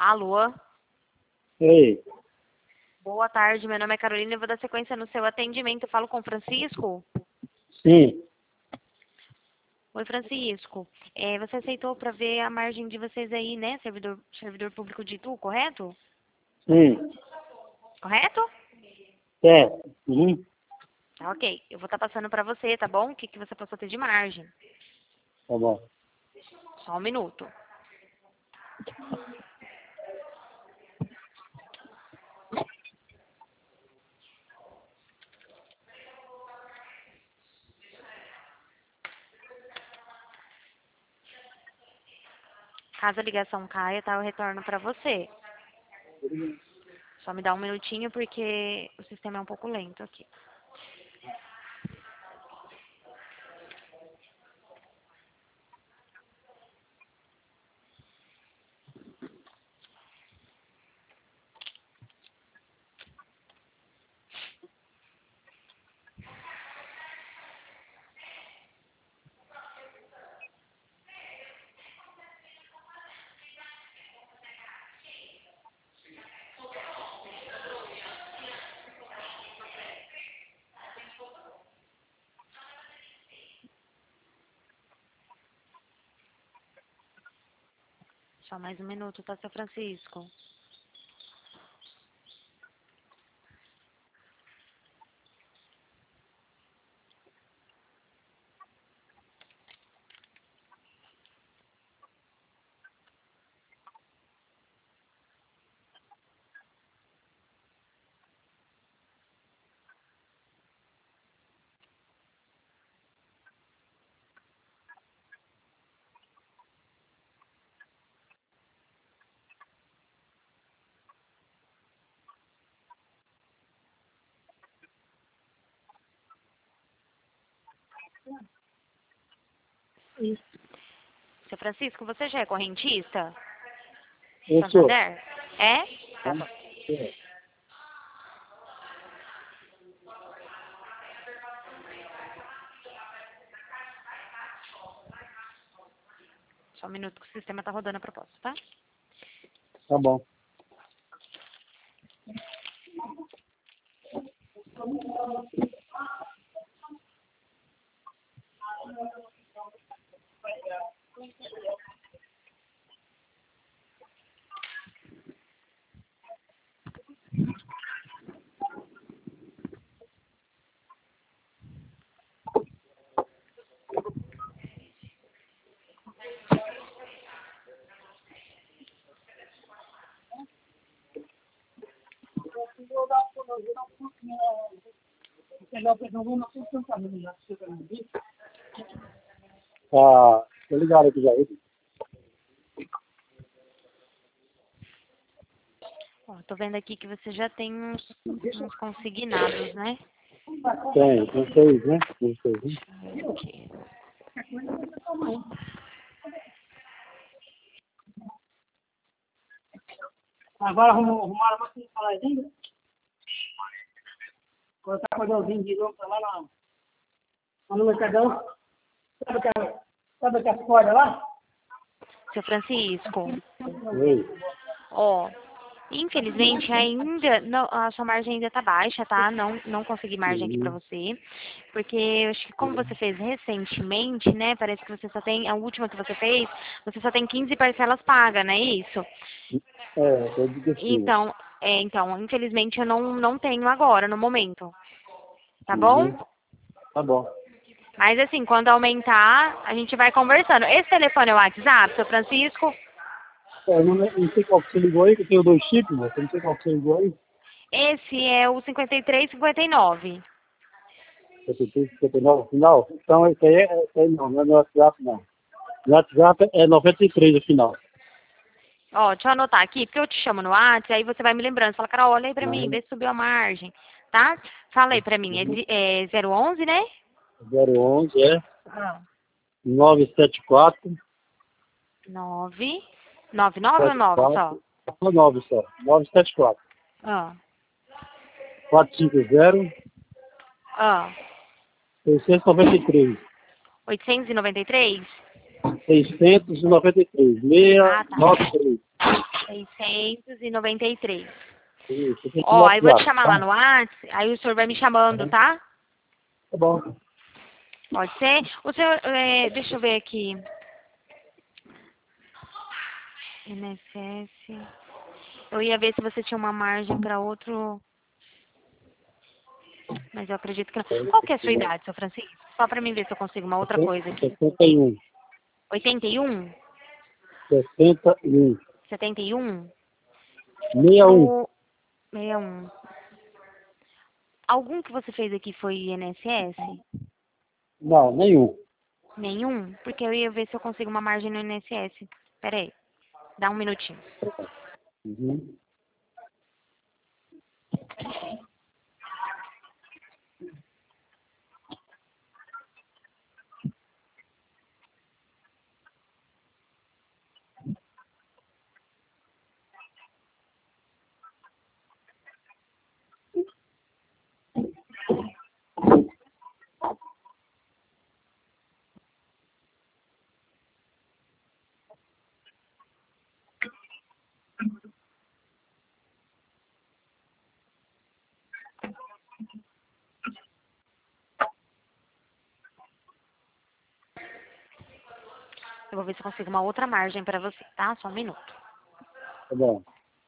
Alô? Ei, Boa tarde, meu nome é Carolina e vou dar sequência no seu atendimento. Eu falo com o Francisco? sim, Oi, Francisco. Você aceitou para ver a margem de vocês aí, né? Servidor público de Itu, correto? sim, Correto? uhum, Tá, ok. Eu vou estar passando para você, tá bom? O que você passou a ter de margem? tá bom. Só um minuto. Caso a ligação caia, tá? Eu retorno para você. Só me dá um minutinho porque o sistema é um pouco lento aqui. Só mais um minuto, tá, seu Francisco? Seu Francisco, você já é correntista? Eu sou. Santander? É? Tá bom. Só um minuto que o sistema tá rodando a proposta, tá? Tá bom. Tá, tô ligado aqui já. Ó, tô vendo aqui que você já tem uns consignados, né? Tem seis, né? Tem seis, né? Deixa eu ver aqui. Agora arrumaram uma coisa pra lá, hein? Colocar o cordãozinho de novo pra lá no mercadão. Sabe aquelas cordas lá? Seu Francisco, Oi. ó, infelizmente ainda não, a sua margem ainda tá baixa, tá? Não consegui margem aqui pra Uhum. você, porque eu acho que como você fez recentemente, né? Parece que você só tem, a última que você fez, você só tem 15 parcelas pagas, não é isso? Eu digo assim. Então, infelizmente eu não tenho agora, no momento, tá bom? Uhum. Tá bom. Mas assim, quando aumentar, a gente vai conversando. Esse telefone é o WhatsApp, seu Francisco? Eu não sei qual que você ligou aí, que eu tenho dois chips, mas eu não sei qual que você ligou aí. Esse é o 5359. 73, 59, final. Então, esse aí não é no WhatsApp, não. No WhatsApp é 93 o final. Ó, deixa eu anotar aqui, porque eu te chamo no WhatsApp, aí você vai me lembrando. Fala, Carol, olha aí pra mim, Uhum. vê se subiu a margem, tá? Fala aí pra mim, é 011, né? 011 é Ah. 974 999 ou 9 só? 74 só 9 só. 974 Ah, 450 ah. 693. 893? 693. Ah, tá. 693. 693. Isso, aqui no Ó, aí eu vou te WhatsApp, chamar lá tá? no WhatsApp, aí o senhor vai me chamando, tá? Tá bom. Pode ser? O senhor, deixa eu ver aqui. INSS. Eu ia ver se você tinha uma margem para outro, mas eu acredito que não. Qual que é a sua idade, seu Francisco? Só para mim ver se eu consigo uma outra coisa aqui. 61. 81? 61. 71? 61. Pro 61. Algum que você fez aqui foi INSS? Não, nenhum. Nenhum? Porque eu ia ver se eu consigo uma margem no INSS. Pera aí, dá um minutinho. Uhum. Eu vou ver se eu consigo uma outra margem para você, tá? Só um minuto. Tá bom.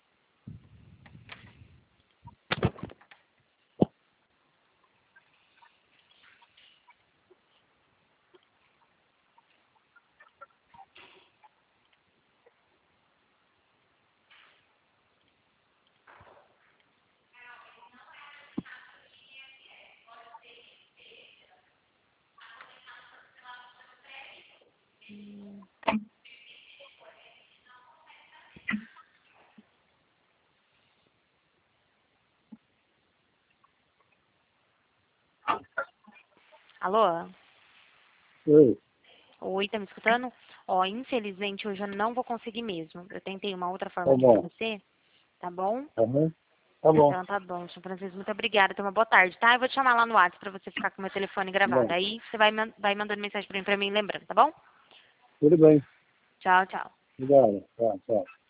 Alô? Oi. Oi, tá me escutando? Ó, infelizmente hoje eu não vou conseguir mesmo. Eu tentei uma outra forma Tá aqui pra bom. você, tá bom? Uhum. Tá bom. Então tá bom, São Francisco, muito obrigada. Tenha uma boa tarde, tá? Eu vou te chamar lá no WhatsApp pra você ficar com o meu telefone Tá gravado. bom. Aí você vai mandando mensagem pra mim lembrando, tá bom? Tudo bem. Tchau, tchau. Obrigado. Tchau, tchau.